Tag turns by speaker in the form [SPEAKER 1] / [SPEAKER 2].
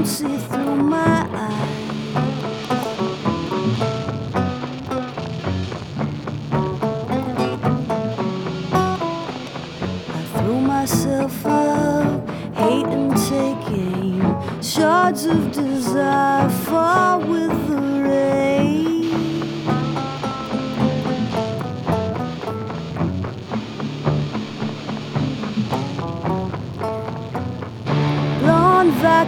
[SPEAKER 1] don't see through my eyes. I threw myself up, hate and take aim. Shards of desire fall with the rain.